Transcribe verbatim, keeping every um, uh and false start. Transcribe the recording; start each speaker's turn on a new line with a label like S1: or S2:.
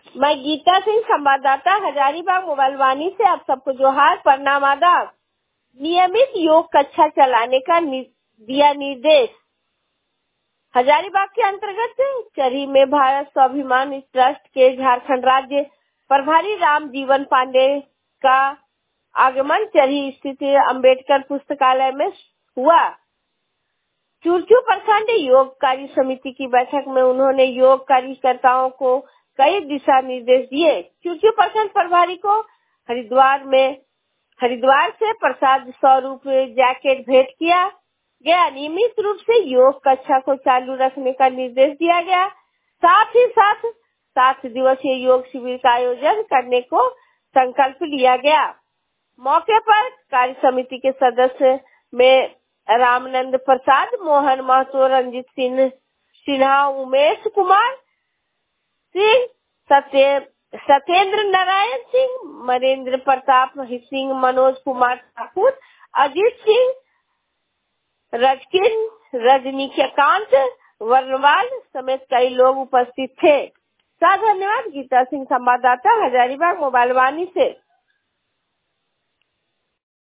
S1: मैं गीता सिंह, संवाददाता हजारीबाग मोबाइल वाणी से आप सबको जोहार, प्रणाम, आदाब। नियमित योग कक्षा चलाने का नि, दिया निर्देश। हजारीबाग के अंतर्गत चरही में भारत स्वाभिमान ट्रस्ट के झारखंड राज्य प्रभारी राम जीवन पांडे का आगमन चरही स्थित अंबेडकर पुस्तकालय में हुआ। चुरचू प्रखंड योग कार्य समिति की बैठक में उन्होंने योग कार्यकर्ताओं को कई दिशा निर्देश दिए। चुरचू प्रखंड प्रभारी को हरिद्वार में हरिद्वार से प्रसाद स्वरूप जैकेट भेंट किया गया। नियमित रूप से योग कक्षा को चालू रखने का निर्देश दिया गया। साथ ही साथ सात दिवसीय योग शिविर का आयोजन करने को संकल्प लिया गया। मौके पर कार्य समिति के सदस्य में रामनंद प्रसाद, मोहन महतो, रंजित सिंह सिन्हा, उमेश कुमार सिंह, सत्य सत्येंद्र नारायण सिंह, मरेंद्र प्रताप सिंह, मनोज कुमार ठाकुर, अजीत सिंह, रजकिन, रजनीकांत वर्णवाल समेत कई लोग उपस्थित थे। धन्यवाद। गीता सिंह, संवाददाता हजारीबाग मोबाइल वाणी से।